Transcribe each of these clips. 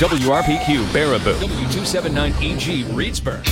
WRPQ Baraboo, W279EG Reedsburg.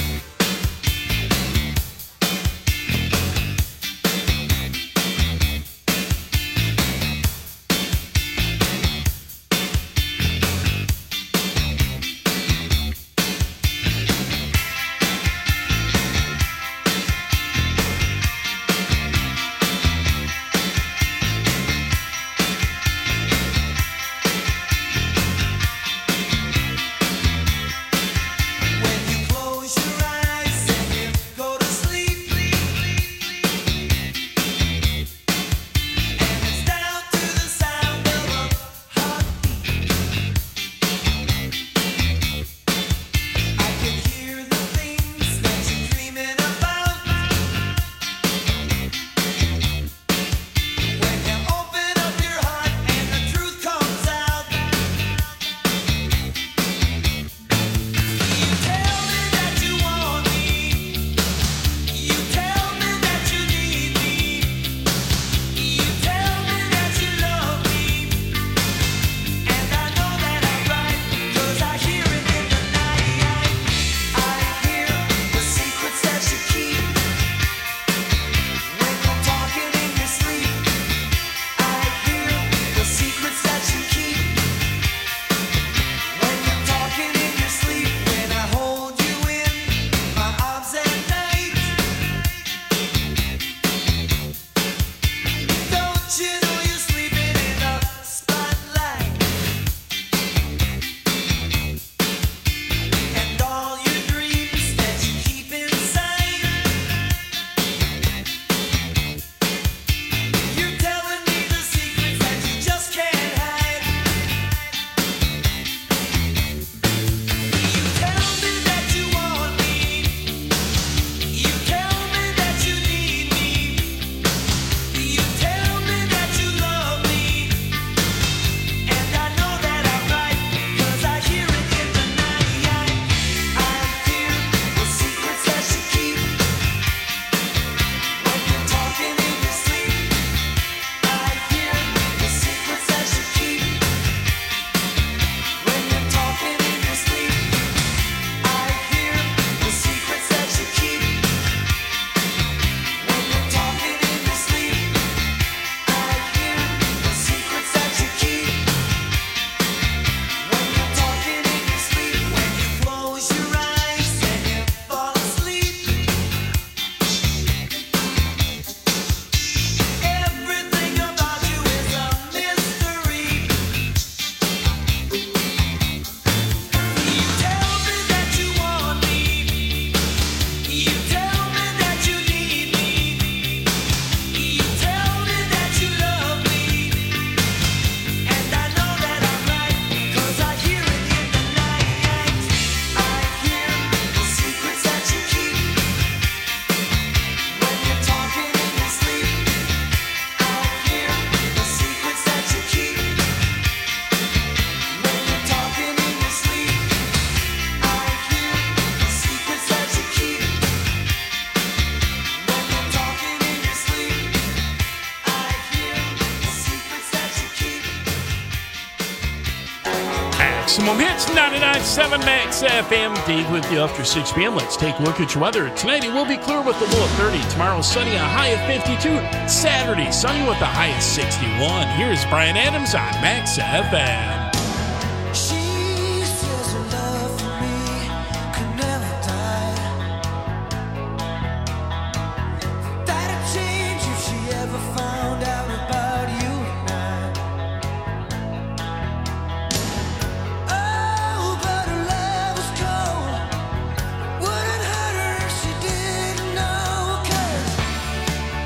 Maximum Hits, 99.7 Max FM. Dave with you after 6 p.m. Let's take a look at your weather. Tonight it will be clear with a low of 30. Tomorrow sunny, a high of 52. Saturday sunny with a high of 61. Here's Brian Adams on Max FM.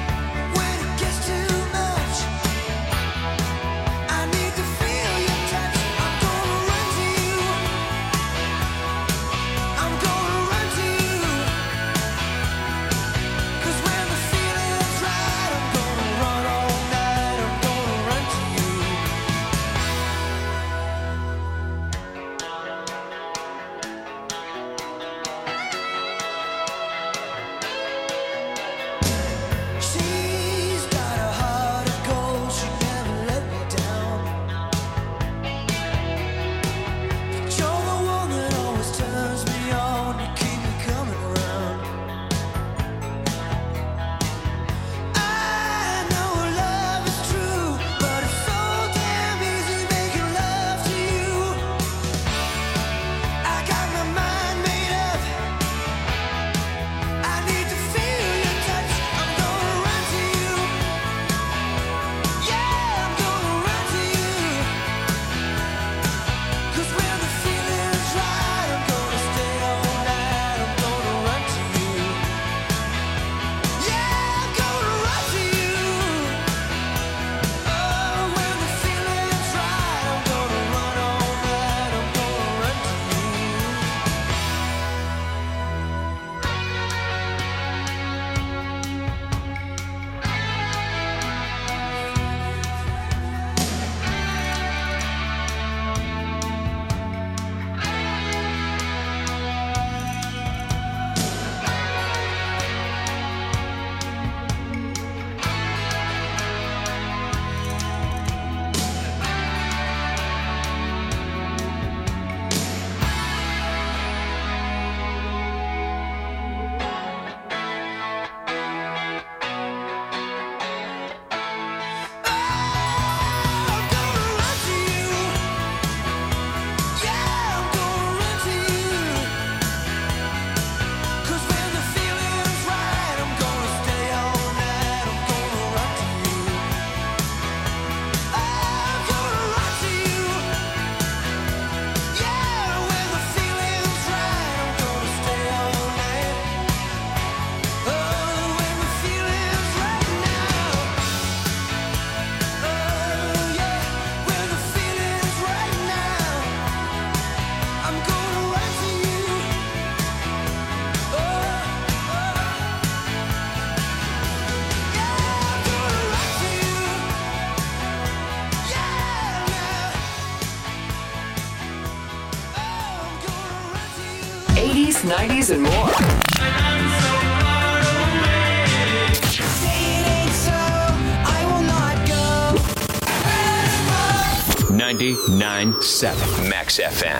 Touch. 80s, 90s, and more. 99.7 Max FM.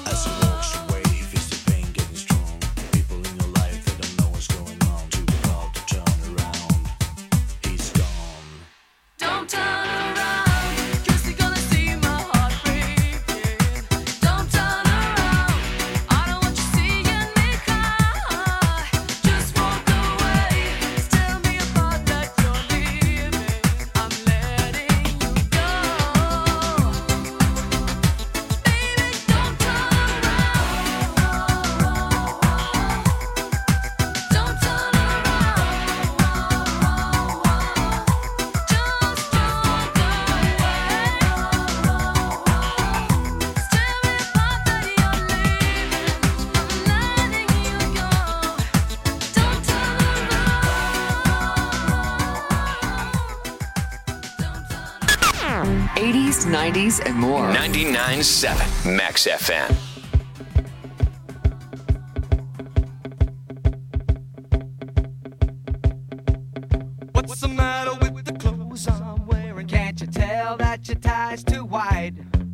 As he walks away, he feels the pain getting strong. People in your life, they don't know what's going on. Too proud to turn around. He's gone. Don't turn around, 'cause you're gonna see my heart breaking. Don't turn around, I don't want you seeing me cry. Just walk away, tell me apart that you're leaving. I'm letting you go. Baby, don't turn around. Don't turn around. 80s, 90s, and more. 99.7 Max FM. What's the matter with the clothes I'm wearing? Can't you tell that your tie's too wide?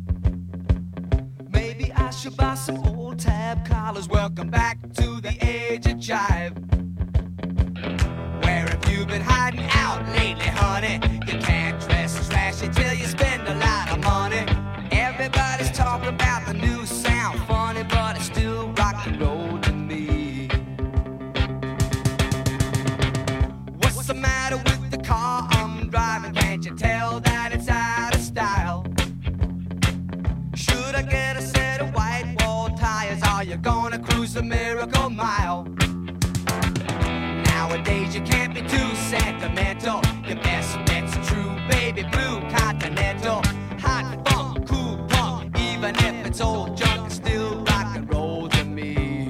Maybe I should buy some old tab collars. Welcome back to the age of jive. Where have you been hiding out lately, honey? You can't dress as flashy till you spend a lot of money. Everybody's talking about the new sound, funny, but it's still rock and roll to me. What's the matter with the car I'm driving? Can't you tell that it's out of style? Should I get a set of white wall tires? Are you gonna cruise a miracle mile? Nowadays you can't be too sentimental. Your best bet's a true baby blue continental. Hot funk, cool punk, even if it's old junk, it's still rock and roll to me.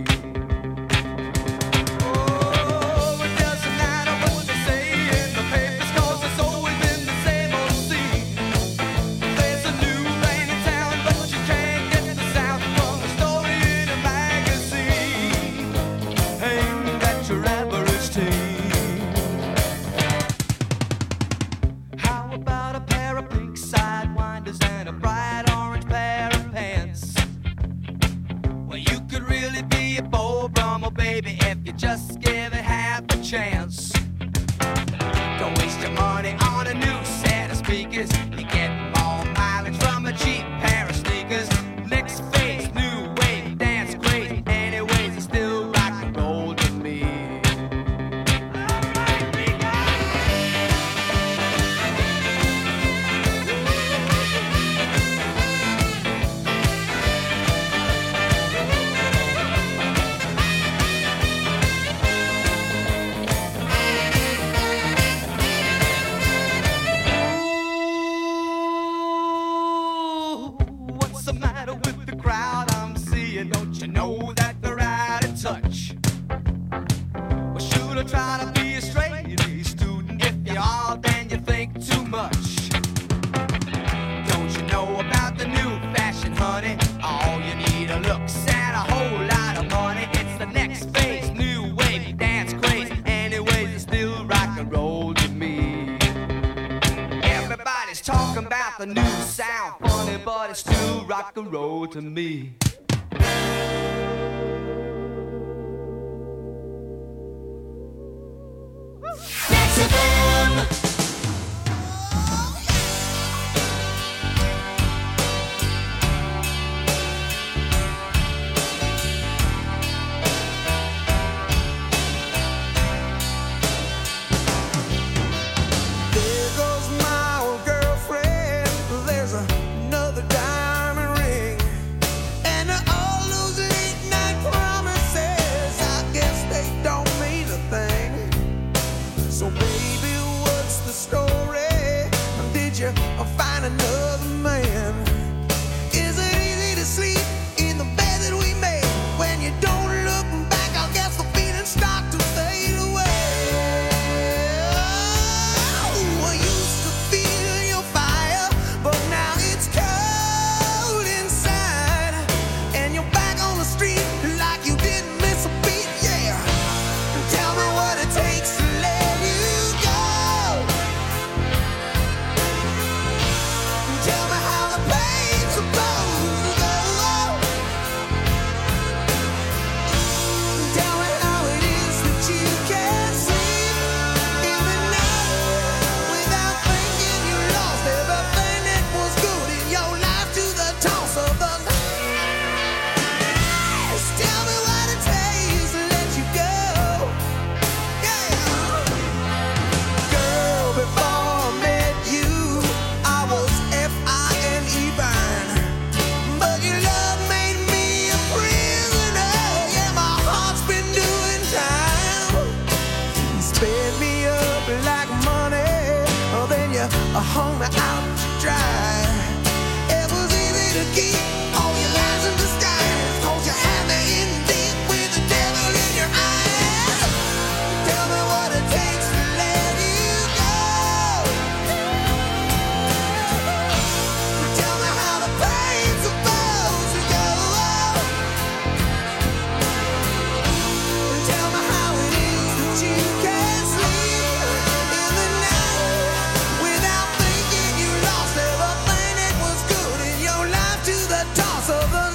Oh, it doesn't matter what they say in the papers, 'cause it's always been the same old scene. There's a new rain in town, but you can't get the sound from a story in a magazine. Aimed at your average teen. How about a pair of pink sidewinders and a bright orange pair of pants? Well, you could really be a Beau Brummel, baby, if you just give it half a chance. Don't waste your money on a new set of speakers. You get more mileage from a cheap pair of sneakers. Next phase, new wave, dance crazy. Anyways, it's still rock and roll to me. Alright, we go. What's the matter with the crowd I'm seeing? Don't you know that they're out of touch? Well, should I try to be a straight A student? If you are, then you think too much. Don't you know about the new fashion, honey? All you need are looks and a whole lot of money. It's the next phase, new wave, dance craze. Anyways, it's still rock and roll to me. Everybody's talking about the new sound, funny, but it's still rock and roll to me. Max FM. There goes my old girlfriend. There's another diamond ring, and all those late night promises. hung me out to dry. It was easy to keep all your lies in disguise, 'cause you had me in deep with the devil in your eyes. Tell me what it takes to let you go. Tell me how the pain's supposed to go. Tell me how it is that you can't sleep in the night without thinking you lost everything that was good in your life to the toss of the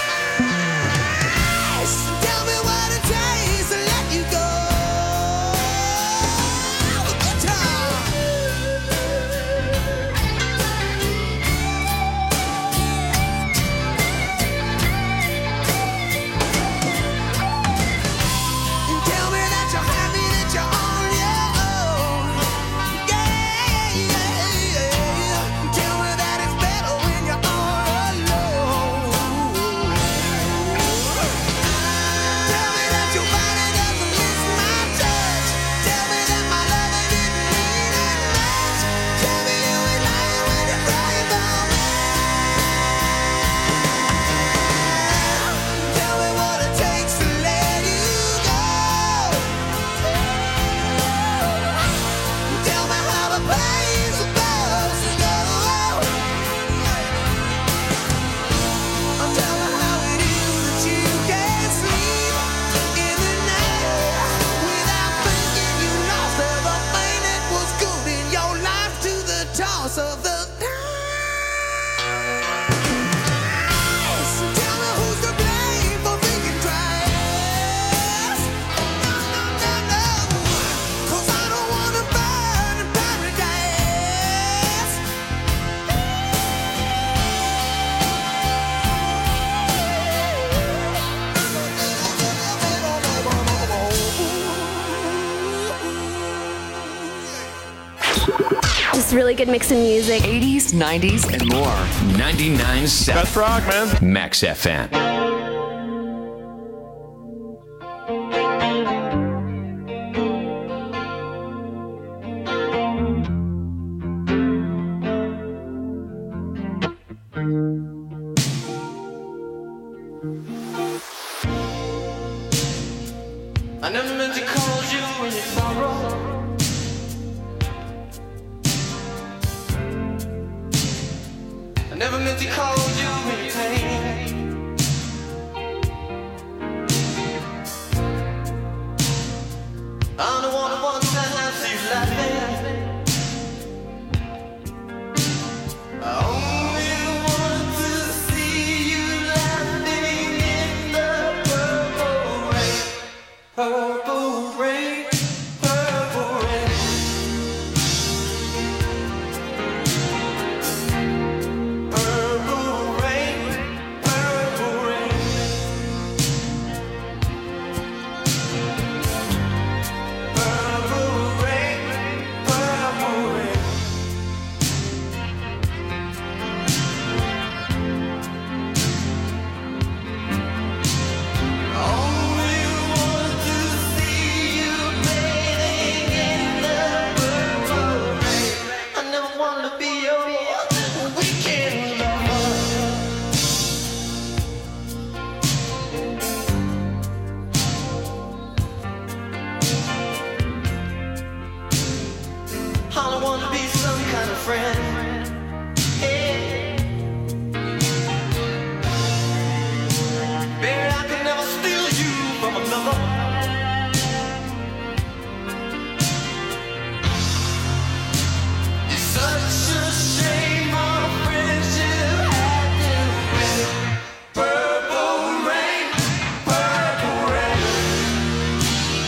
dice. Tell me what it takes to let you go. Guitar. Tell me that you're happy, that you're on your own. Yeah, yeah, yeah. Tell me that it's better when you're all alone. Tell me that your body doesn't miss my touch. Tell me that my love didn't mean that much. Tell me you ain't lying when you're crying for me. Tell me what it takes to let you go. Tell me how the pain's supposed to go. Tell me how it is that you can't sleep in the night without thinking you lost everything that was good in your life to the toss of the dice. Tell me who's to blame for thinking twice. No, 'cause I don't wanna burn in paradise. Just really good mix of music. 80s, 90s, and more. 99.7 Best rock, man. Max FM. I never meant to call you in your sorrow. I never meant to call you in your pain. I'm the one who wants to have you laughing. I only want to see you laughing in the purple rain. Purple rain, purple rain. Purple rain, purple rain. Purple rain, purple rain. Only want to see you bathing in the purple rain. I never want to be your weekend lover. I don't want to be some kind of friend. Hey. Baby, I can never steal you from another. It's such a shame our friendship had to end. Purple rain, purple rain.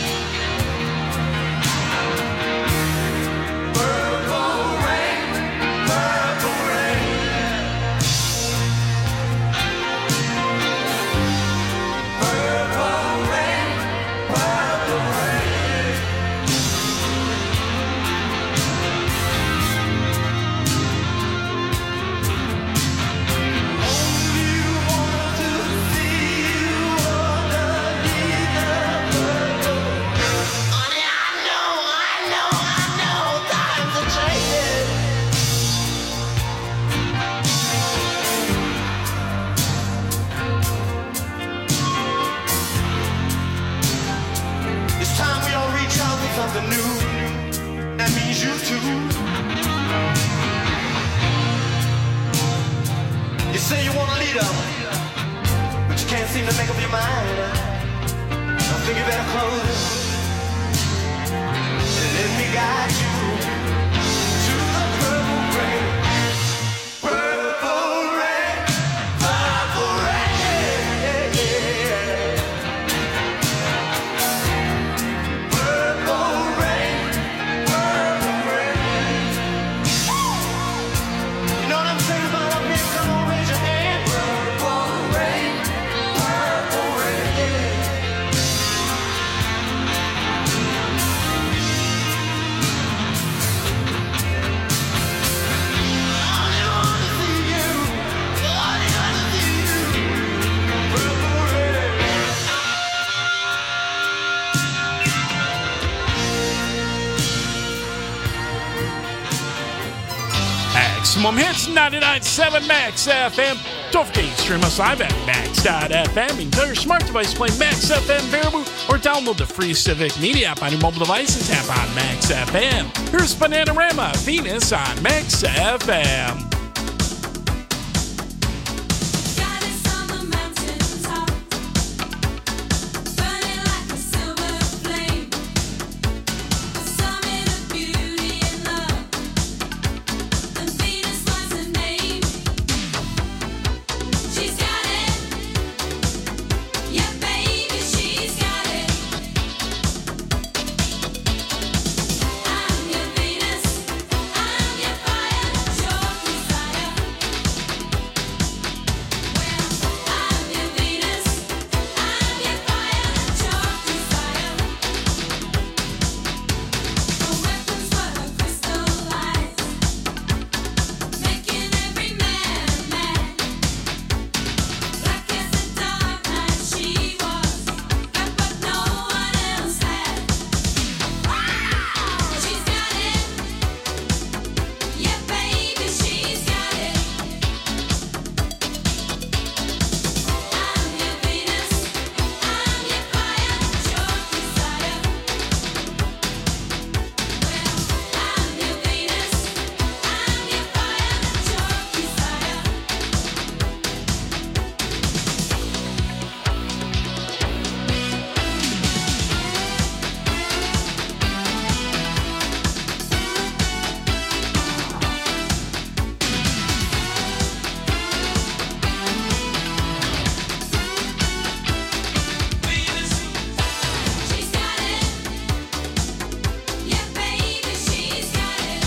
Purple rain, seem to make up your mind. I think you better close it. Let me guide you to the purple rain. Purple rain, purple rain. Purple rain, purple rain. You know what I'm saying about up here? Come on, raise your hand. Purple rain, purple rain. Maximum Hits 99.7 Max FM. Don't forget you stream us live at max.fm. You can tell your smart device to play Max FM Baraboo or download the free Civic Media app on your mobile device and tap on Max FM. Here's Bananarama, Venus on Max FM. Goddess on the mountaintop, burning like a silver flame. The summit of beauty and love, and Venus was her name. She's got it, yeah, baby, she's got it. I'm your Venus, I'm your fire, your desire. I'm your Venus, I'm your fire, your desire. The weapons were crystallized, making every man mad. Black as the dark night she was, got what no one else had. She's got it, yeah, baby, she's got it. I'm your Venus, I'm your fire, your desire. I'm your Venus, I'm your fire, your desire. She's got it, yeah, baby, she's got it.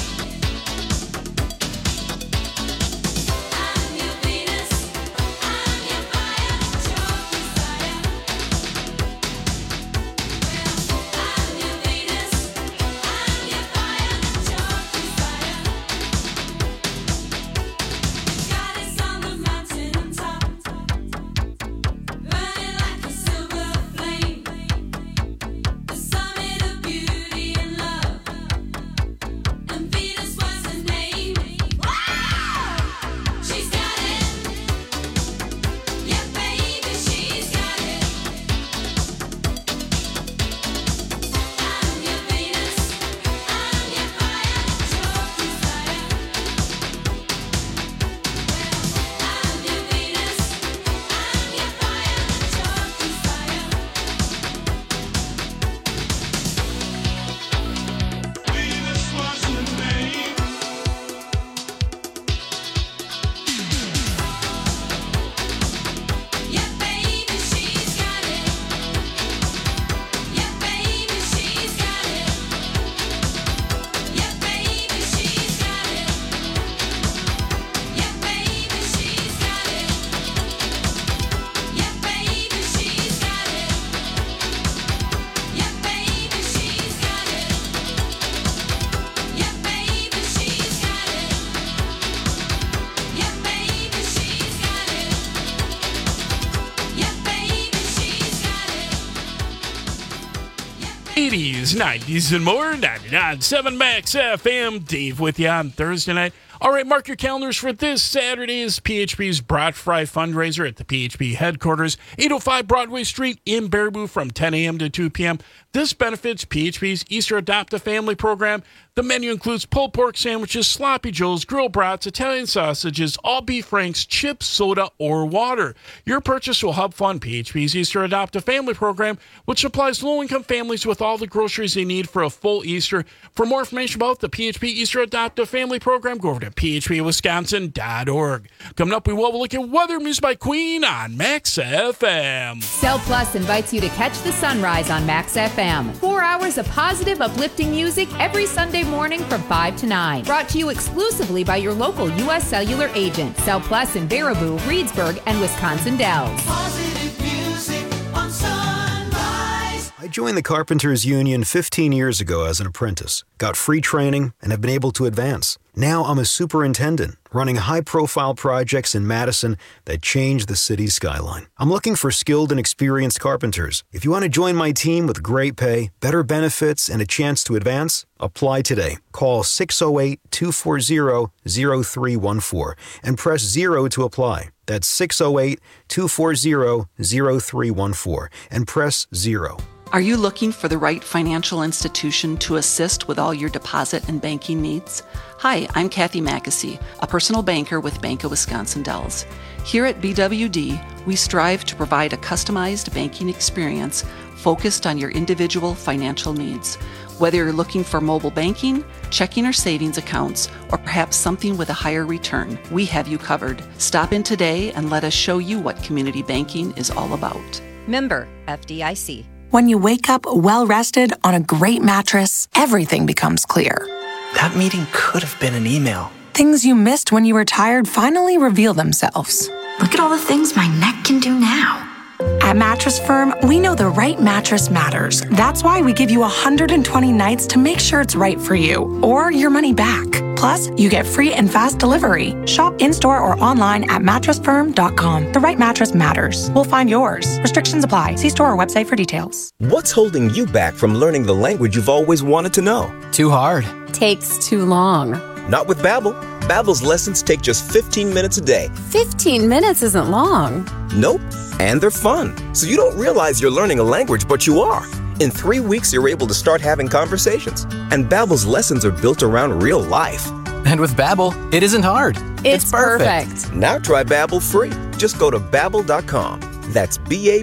I'm your Venus, I'm your fire, your desire. I'm your Venus, I'm your fire, your desire. Goddess on the mountaintop, burning like a silver flame. The summit of beauty and love, and Venus was her name. She's got it, yeah, baby, she's got it. I'm your Venus, I'm your fire, your desire. I'm your Venus, I'm your fire, your desire. Venus was her name. Yeah, baby, she's got it. Yeah, baby, she's got it. Yeah, baby, she's got it. Yeah, baby, she's got it. Yeah, baby, she's got it. Yeah, baby, she's got it. Yeah, baby, she's got it. Yeah, baby, she's got it. Yeah, baby, she's got it. 80s, 90s, and more. 99.7 Max FM. Dave with you on Thursday night. All right, mark your calendars for this Saturday's PHP's Brat Fry fundraiser at the PHP headquarters, 805 Broadway Street in Baraboo from 10 a.m. to 2 p.m. This benefits PHP's Easter Adopt a Family program. The menu includes pulled pork sandwiches, sloppy joes, grilled brats, Italian sausages, all beef franks, chips, soda, or water. Your purchase will help fund PHP's Easter Adopt a Family program, which supplies low-income families with all the groceries they need for a full Easter. For more information about the PHP Easter Adopt a Family program, go over to phpwisconsin.org. Coming up, we will look at weather music by Queen on Max FM. Cell Plus invites you to catch the sunrise on Max FM. 4 hours of positive, uplifting music every Sunday morning from 5 to 9. Brought to you exclusively by your local U.S. Cellular agent. Cell Plus in Baraboo, Reedsburg, and Wisconsin Dells. Positive music on Sunrise. I joined the Carpenters Union 15 years ago as an apprentice, got free training, and have been able to advance. Now I'm a superintendent, running high-profile projects in Madison that change the city's skyline. I'm looking for skilled and experienced carpenters. If you want to join my team with great pay, better benefits, and a chance to advance, apply today. Call 608-240-0314 and press 0 to apply. That's 608-240-0314 and press 0. Are you looking for the right financial institution to assist with all your deposit and banking needs? Hi, I'm Kathy Mackesy, a personal banker with Bank of Wisconsin Dells. Here at BWD, we strive to provide a customized banking experience focused on your individual financial needs. Whether you're looking for mobile banking, checking or savings accounts, or perhaps something with a higher return, we have you covered. Stop in today and let us show you what community banking is all about. Member FDIC. When you wake up well-rested on a great mattress, everything becomes clear. That meeting could have been an email. Things you missed when you were tired finally reveal themselves. Look at all the things my neck can do now. At Mattress Firm, we know the right mattress matters. That's why we give you 120 nights to make sure it's right for you, or your money back. Plus, you get free and fast delivery. Shop in-store or online at mattressfirm.com. The right mattress matters. We'll find yours. Restrictions apply. See store or website for details. What's holding you back from learning the language you've always wanted to know? Too hard. Takes too long. Not with Babbel. Babbel's lessons take just 15 minutes a day. 15 minutes isn't long. Nope. And they're fun. So you don't realize you're learning a language, but you are. In 3 weeks, you're able to start having conversations. And Babbel's lessons are built around real life. And with Babbel, it isn't hard. It's perfect. Now try Babbel free. Just go to Babbel.com. That's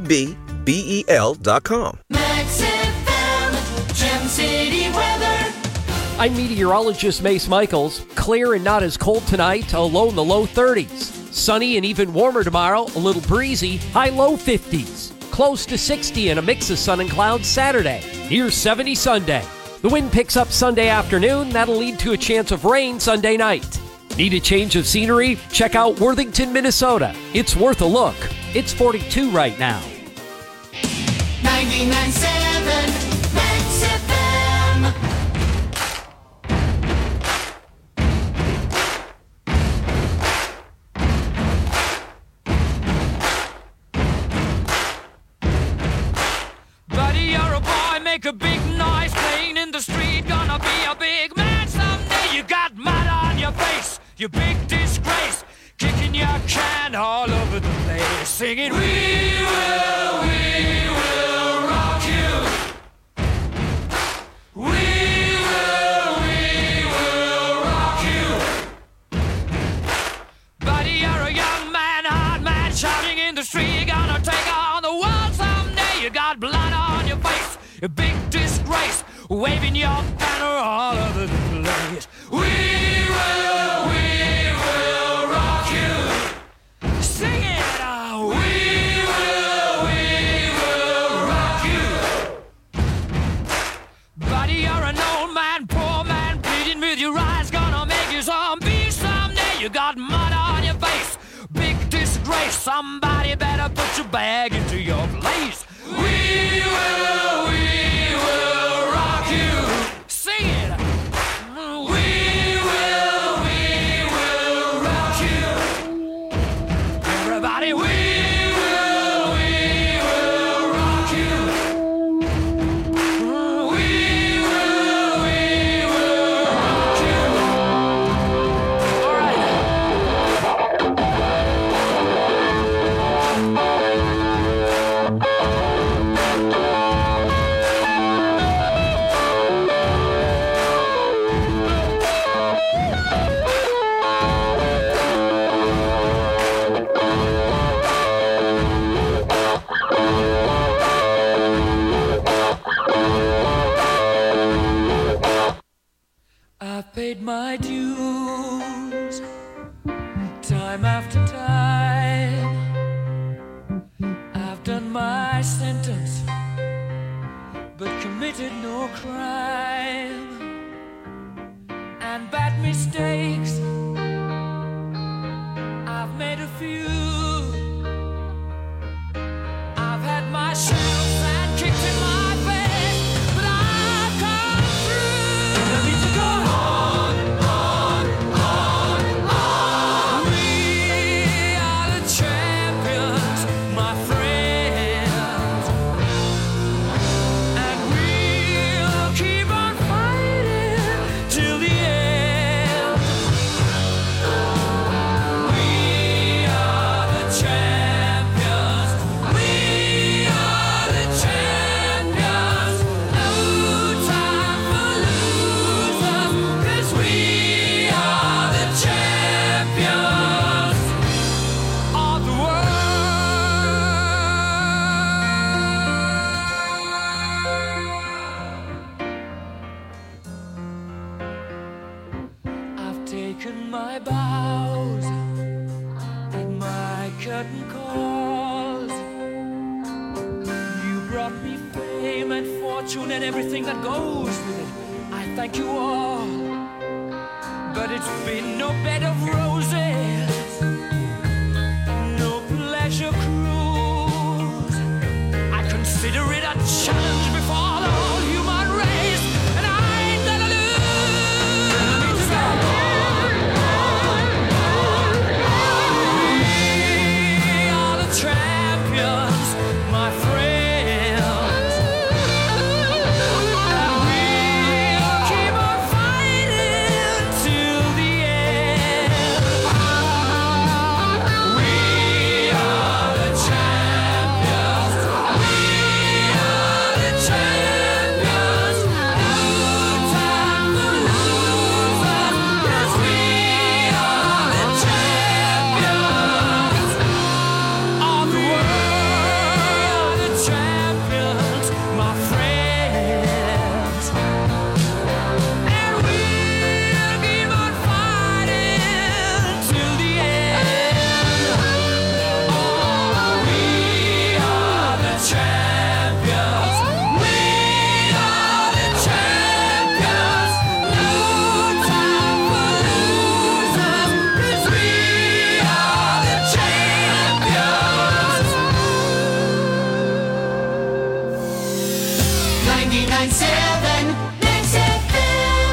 Babbel.com. Max FM, Gem City weather. I'm meteorologist Mace Michaels. Clear and not as cold tonight, a low in the low 30s. Sunny and even warmer tomorrow, a little breezy, high low 50s. Close to 60 and a mix of sun and clouds Saturday. Near 70 Sunday. The wind picks up Sunday afternoon. That'll lead to a chance of rain Sunday night. Need a change of scenery? Check out Worthington, Minnesota. It's worth a look. It's 42 right now. 99.7 Max FM. Buddy, you're a boy, make a big noise playing in the street. Gonna be a big man someday. You got mud on your face, you big disgrace. Kicking your can all over the place. Singing, we will rock you. We will rock you. Buddy, you're a young man, hard man, shouting in the street. You're gonna take on the world someday. You got blood on your face, a big disgrace, waving your banner all over the place. We will rock you. Sing it out. We will rock you. Buddy, you're an old man, poor man, pleading with your eyes, gonna make you zombie someday. You got mud on your face, big disgrace. Somebody better put your bag into your place. We will rock you. Sing it. We will rock you. Everybody, we will rock you. We will rock you. All right. paid my dues time after time. I've done my sentence, but committed no crime. And bad mistakes, I've made a few. I've had my shouts and kicks in my face, but I've come through. I need to go on, on, on, on. We are the champions, my friends, and we'll keep on fighting till the end. We are the champions. We are the champions. No time for losers, 'cause we are the champions of the world. I've taken my bows and my curtain calls. You brought me fame and fortune and everything that goes with it. I thank you all, but it's been no bed of roses, no pleasure cruise. I consider it a challenge before the whole human race, and I ain't gonna lose. We are the champions, my friends, and we'll keep on fighting till the end. We are the champions. We are the champions. No time for losers, 'cause we are the champions of the world. The champions, my friends, and we'll keep on fighting till the end. Oh, we are the champions. We are the champions. No time for losers, 'cause we are the champions. 99.7 Mix FM.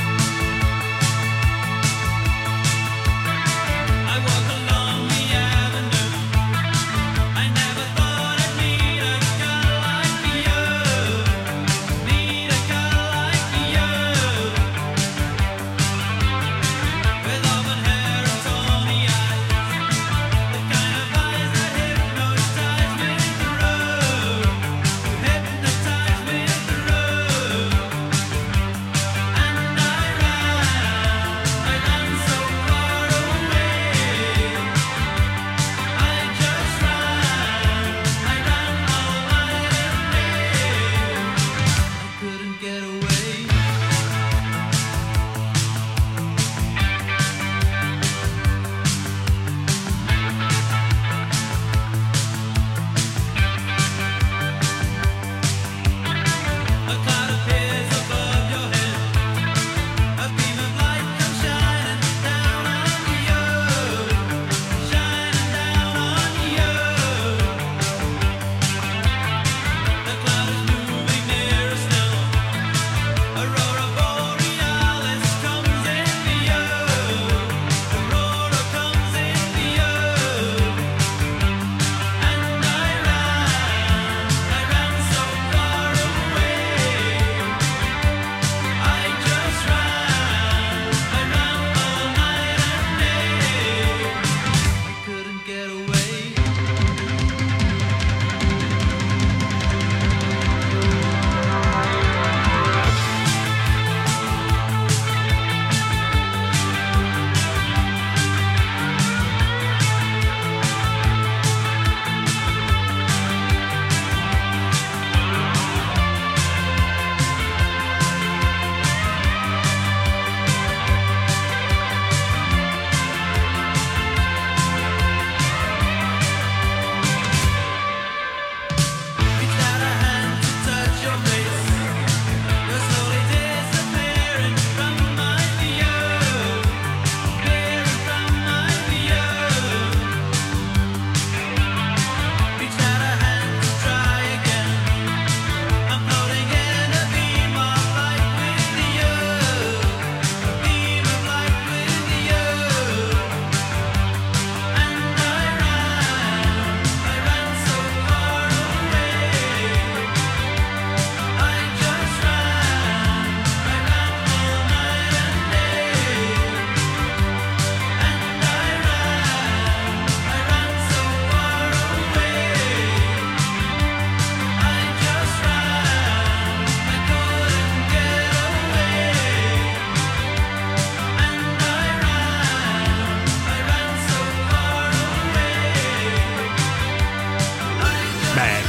I walk along the avenue.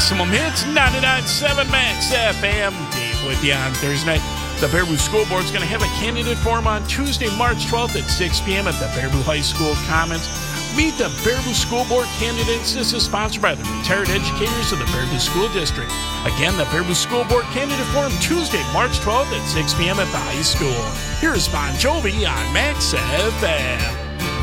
Maximum Hits, 99.7 Max FM. Dave with you on Thursday night. The Baraboo School Board is going to have a candidate forum on Tuesday, March 12th at 6 p.m. at the Baraboo High School Commons. Meet the Baraboo School Board candidates. This is sponsored by the retired educators of the Baraboo School District. Again, the Baraboo School Board candidate forum Tuesday, March 12th at 6 p.m. at the high school. Here's Bon Jovi on Max FM.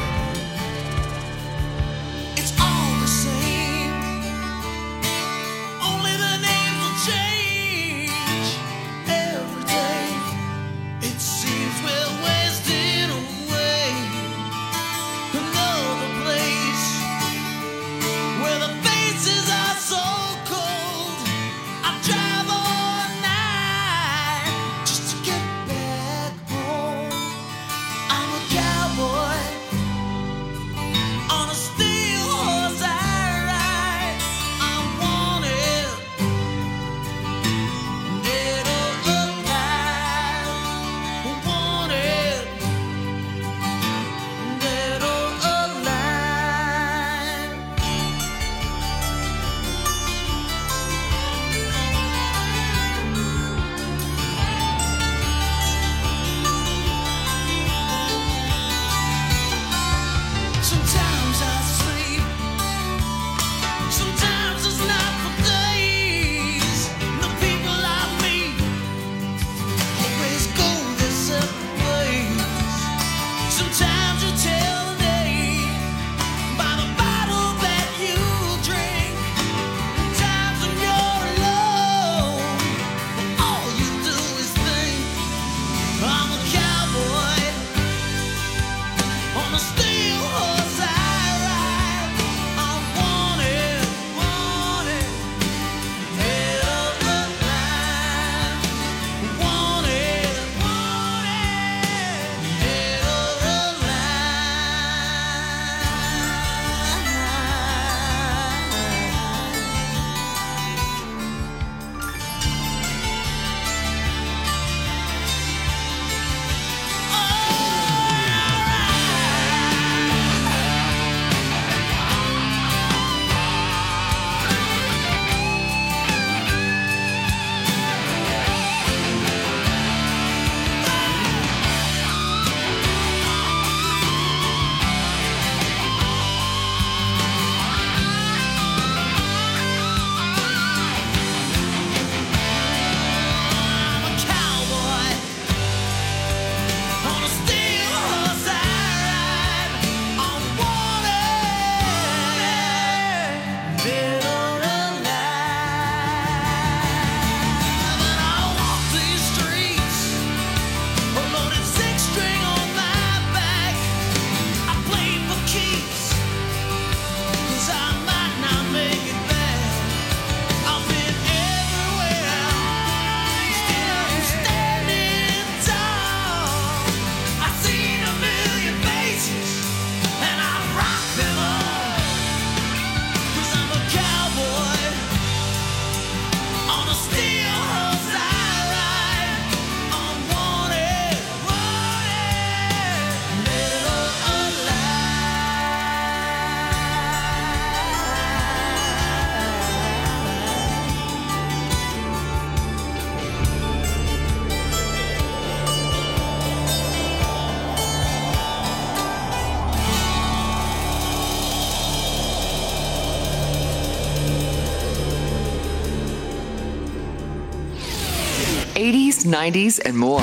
'80s, '90s, and more.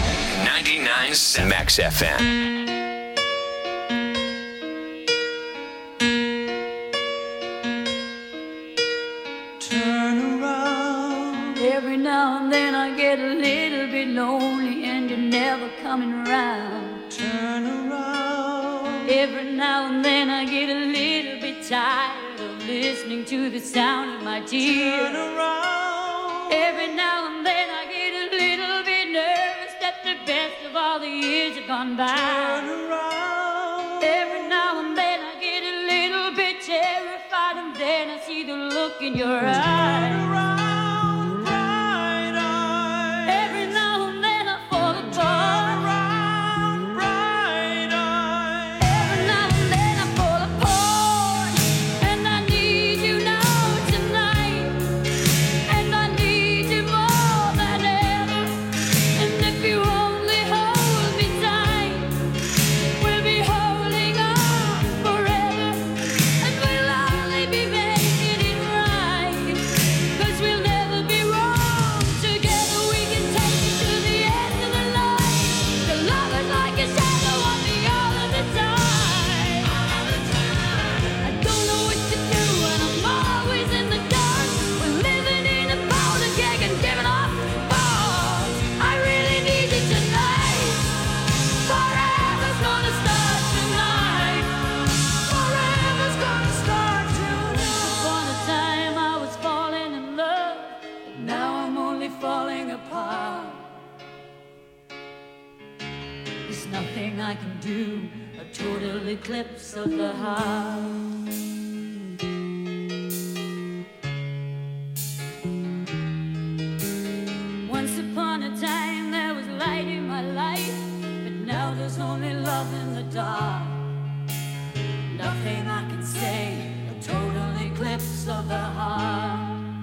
99.7 Max FM. Every now and then I get a little bit lonely and you're never coming around. Turn around. Every now and then I get a little bit tired of listening to the sound of my tears. Turn around. Every now and then I get a little bit nervous that the best of all the years have gone by. Turn around. Every now and then I get a little bit terrified and then I see the look in your eyes. Turn around. a total eclipse of the heart. Once upon a time there was light in my life, but now there's only love in the dark. Nothing I can say, a total eclipse of the heart.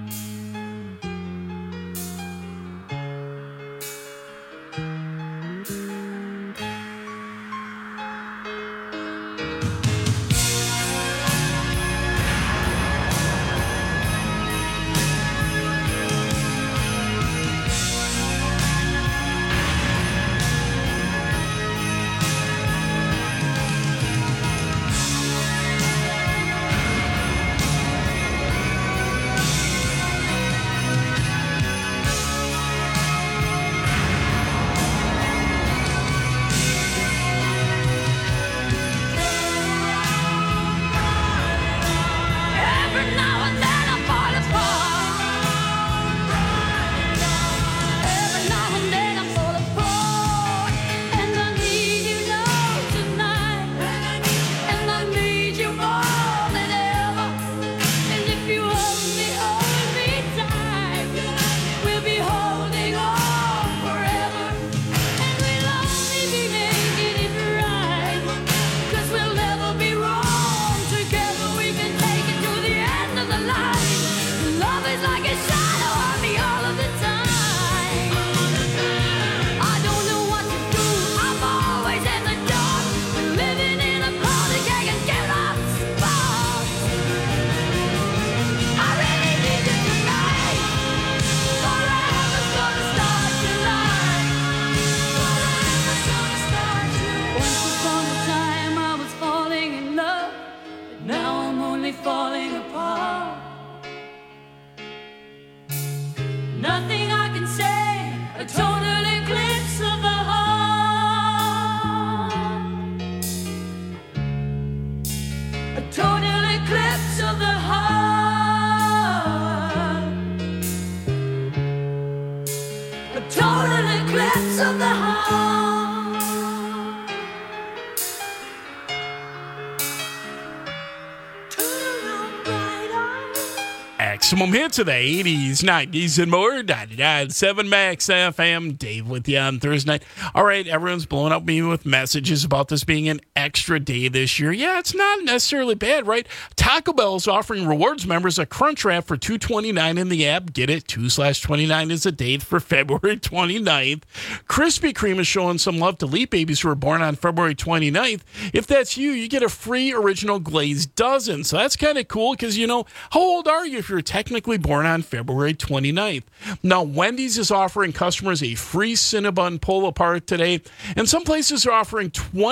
Maximum hits of the 80s, 90s, and more. 99.7 Max FM. Dave with you on Thursday night. All right, everyone's blowing up me with messages about this being an extra day this year. Yeah, it's not necessarily bad, right? Taco Bell is offering rewards members a Crunch Wrap for $2.29 in the app. Get it? 2/29 is the date for February 29th. Krispy Kreme is showing some love to Leap babies who were born on February 29th. If that's you, you get a free original glazed dozen. So that's kind of cool because, you know, how old are you if you're technically born on February 29th? Now, Wendy's is offering customers a free Cinnabon pull-apart today, and some places are offering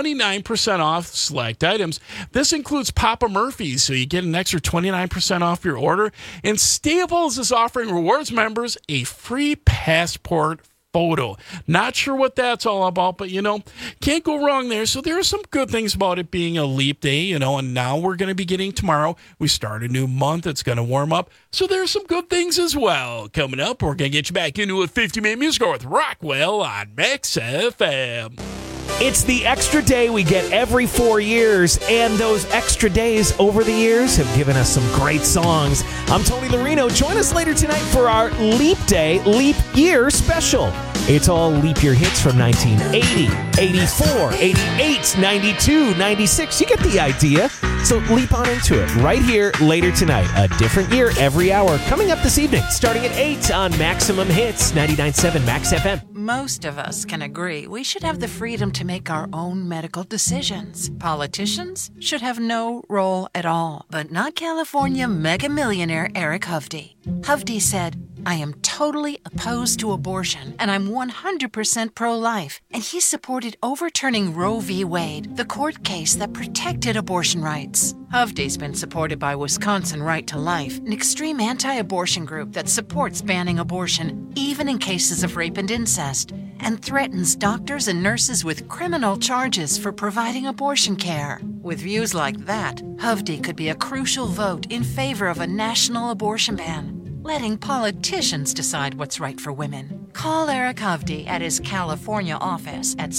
29% off select items. This includes Papa Murphy's, so you get an extra 29% off your order. And Staples is offering rewards members a free passport photo. Not sure what that's all about, but, you know, can't go wrong there. So there are some good things about it being a leap day, you know, and now we're going to be getting tomorrow. We start a new month. It's going to warm up. So there's some good things as well. Coming up, we're going to get you back into a 50-minute music with Rockwell on Max FM. It's the extra day we get every 4 years, and those extra days over the years have given us some great songs. I'm Tony Larino. Join us later tonight for our Leap Day, Leap Year special. It's all leap year hits from 1980, 84, 88, 92, 96. You get the idea. So leap on into it right here later tonight. A different year every hour. Coming up this evening, starting at 8 on Maximum Hits, 99.7 Max FM. Most of us can agree we should have the freedom to make our own medical decisions. Politicians should have no role at all. But not California mega millionaire Eric Hovde. Hovde said, "I am totally opposed to abortion, and I'm 100% pro-life." And he supported overturning Roe v. Wade, the court case that protected abortion rights. Hovde's been supported by Wisconsin Right to Life, an extreme anti-abortion group that supports banning abortion, even in cases of rape and incest, and threatens doctors and nurses with criminal charges for providing abortion care. With views like that, Hovde could be a crucial vote in favor of a national abortion ban, letting politicians decide what's right for women. Call Eric Hovde at his California office at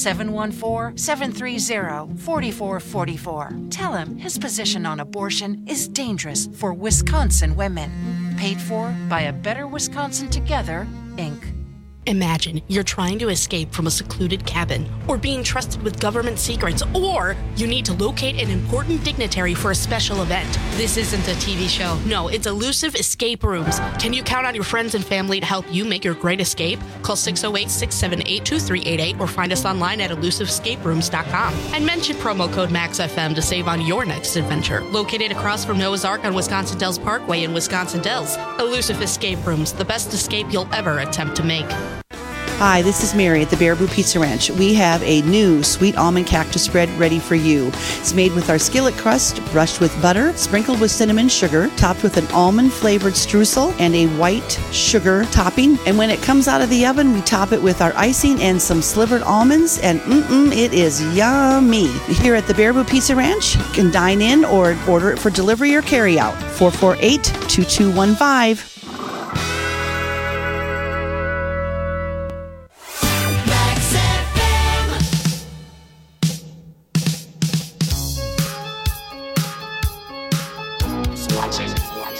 714-730-4444. Tell him his position on abortion is dangerous for Wisconsin women. Paid for by a Better Wisconsin Together, Inc. Imagine you're trying to escape from a secluded cabin, or being trusted with government secrets, or you need to locate an important dignitary for a special event. This isn't a TV show. No, it's Elusive Escape Rooms. Can you count on your friends and family to help you make your great escape? Call 608-678-2388 or find us online at elusiveescaperooms.com. And mention promo code MAXFM to save on your next adventure. Located across from Noah's Ark on Wisconsin Dells Parkway in Wisconsin Dells. Elusive Escape Rooms, the best escape you'll ever attempt to make. Hi, this is Mary at the Baraboo Pizza Ranch. We have a new sweet almond cactus spread ready for you. It's made with our skillet crust, brushed with butter, sprinkled with cinnamon sugar, topped with an almond-flavored streusel and a white sugar topping. And when it comes out of the oven, we top it with our icing and some slivered almonds, and it is yummy. Here at the Baraboo Pizza Ranch, you can dine in or order it for delivery or carry out. 448-2215.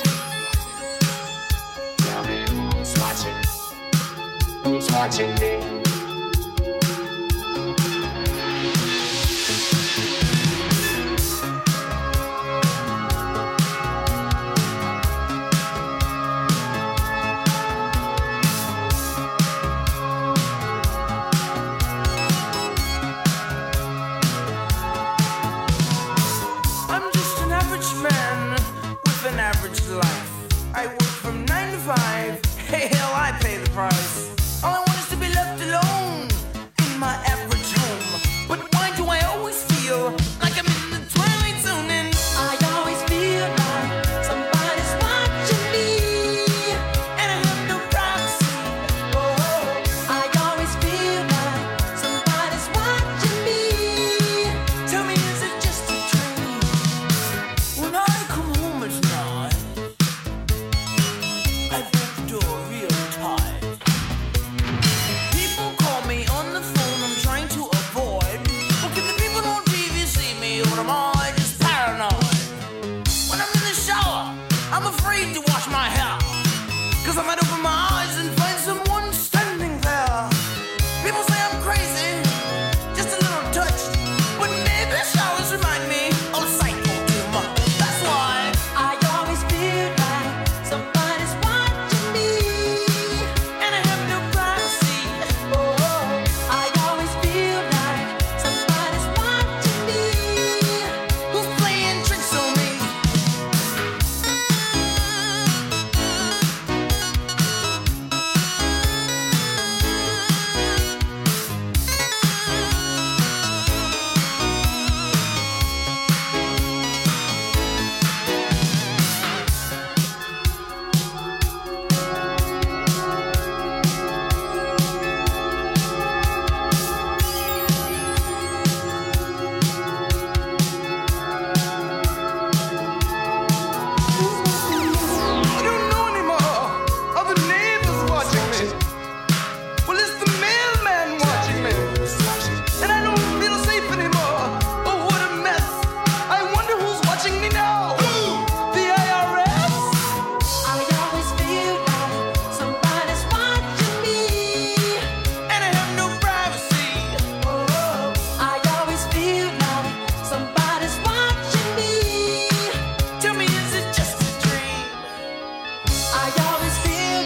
Watching me.